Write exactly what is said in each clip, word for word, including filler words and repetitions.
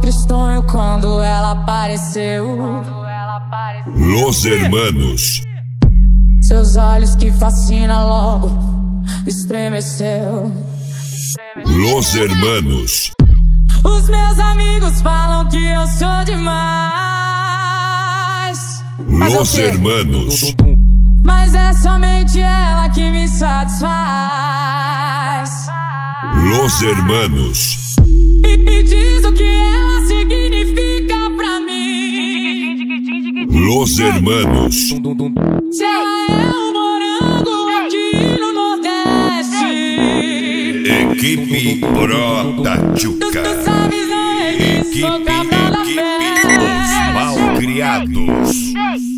tristonho quando ela apareceu. Los Hermanos. Seus olhos que fascinam logo estremeceu. Los Hermanos. Os meus amigos falam que eu sou demais. Los Hermanos. Mas é somente ela que me satisfaz. Los Hermanos. E me diz o que ela significa pra mim. Los Hermanos. Se ela é um morango aqui no Nordeste. Equipe Pro da Tchuca. Tu sabes, não é isso, Equipe, cabra equipe, da os malcriados.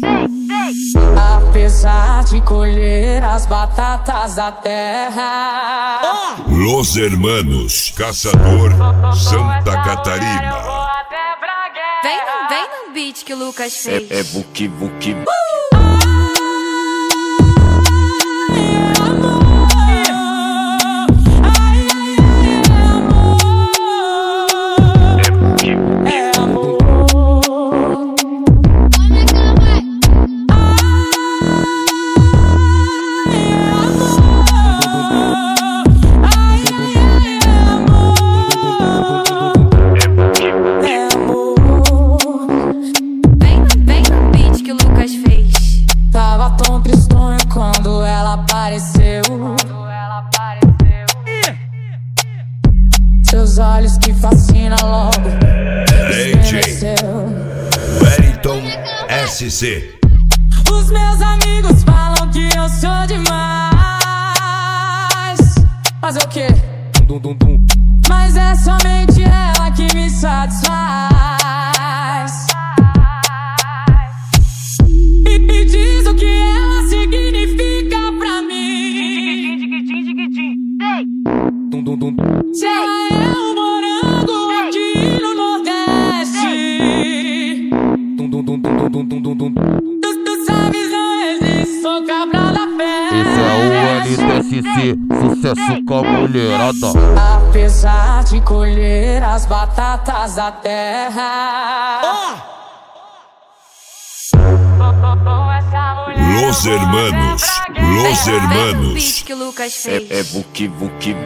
Apesar de colher as batatas da terra. Los Hermanos. Caçador, Santa Catarina. Vem no, vem no beat que o Lucas fez. É, é buki, buki. Seus olhos que fascinam logo D J Wellington S C. Os meus amigos falam que eu sou demais. Fazer o quê? Mas é somente ela que me satisfaz. E me diz o que ela significa pra mim. Se ela é um morango aqui no Nordeste. Tu, tu sabes, não existe, sou cabra da fé. Esse é o L T S C, sucesso com a mulherada. Apesar de colher as batatas da terra. Los Hermanos. Los Vem no Hermanos. beat que o Lucas fez. É, é buki, buki.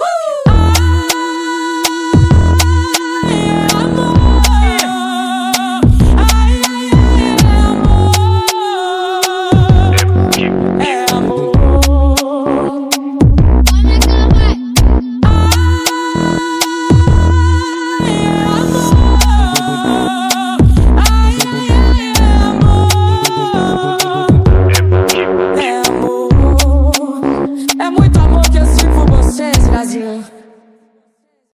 É muito amor que eu sinto por vocês, Brasil.